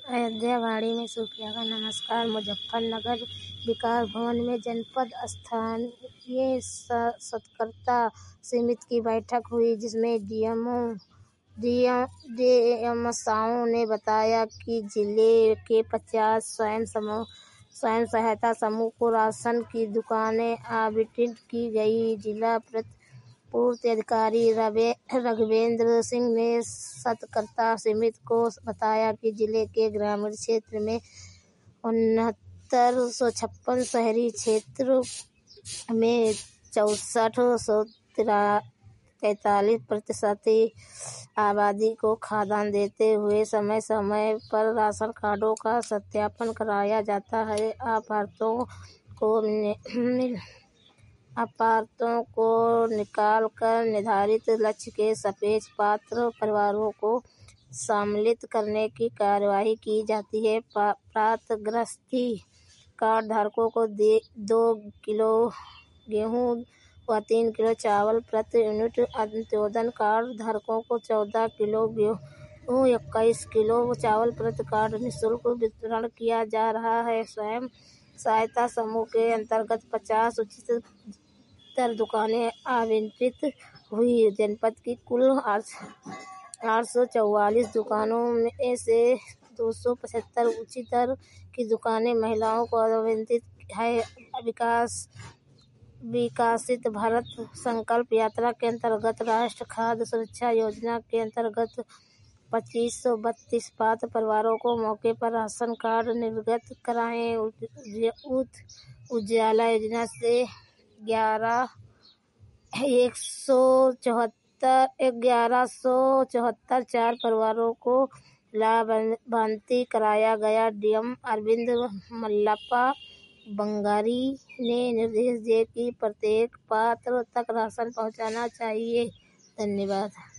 अयोध्या वाड़ी में सूफिया का नमस्कार। मुजफ्फरनगर विकास भवन में जनपद स्थानीय सतर्कता समिति की बैठक हुई, जिसमें डीएमओ ने बताया कि जिले के 50 स्वयं सहायता समूह को राशन की दुकानें आवंटित की गई। जिला पूर्ति अधिकारी राघवेंद्र सिंह ने सतर्कता समिति को बताया कि जिले के ग्रामीण क्षेत्र में 6956, शहरी क्षेत्र में 6443% आबादी को खाद्यान्न देते हुए समय समय पर राशन कार्डों का सत्यापन कराया जाता है। अपात्रों को निकाल कर निर्धारित लक्ष्य के सापेक्ष पात्र परिवारों को सम्मिलित करने की कार्यवाही की जाती है। प्राप्तग्रस्ती कार्ड धारकों को 2 किलो गेहूं व 3 किलो चावल प्रति यूनिट, अंत्योदय कार्ड धारकों को 14 किलो गेहूं 21 किलो चावल प्रति कार्ड निःशुल्क वितरण किया जा रहा है। स्वयं सहायता समूह के अंतर्गत 50 उच्चतर दुकानें आवंटित हुई। जनपद की कुल 844 दुकानों में से 275 उच्चतर की दुकानें महिलाओं को आवंटित है। विकसित भारत संकल्प यात्रा के अंतर्गत राष्ट्रीय खाद्य सुरक्षा योजना के अंतर्गत 2532 पात्र परिवारों को मौके पर राशन कार्ड निर्गत कराए। उजाला योजना से 1174 परिवारों को लाभान्वित कराया गया। डीएम अरविंद मल्लप्पा बंगारी ने निर्देश दिए कि प्रत्येक पात्र तक राशन पहुंचना चाहिए। धन्यवाद।